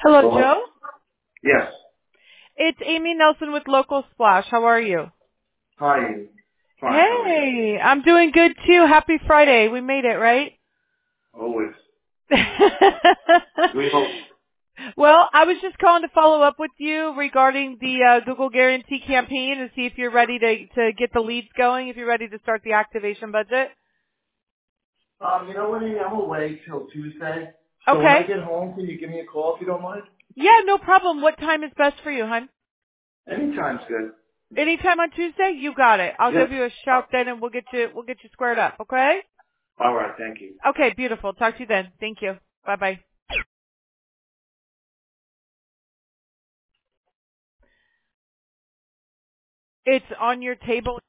Hello, Hello? Joe. Yes. It's Amy Nelson with Local Splash. How are you? Hi. Fine. How are you? Hey, I'm doing good too. Happy Friday. We made it, right? Always. We hope. Well, I was just calling to follow up with you regarding the Google Guarantee campaign and see if you're ready to get the leads going, if you're ready to start the activation budget. You know what, Amy? I'm away till Tuesday. So when I Okay. get home, can you give me a call if you don't mind? Yeah, no problem. What time is best for you, hon? Anytime's good. Anytime on Tuesday? You got it. I'll give Yep. you a shout then and we'll get you squared up, okay? All right. Thank you. Okay, beautiful. Talk to you then. Thank you. Bye-bye. It's on your table.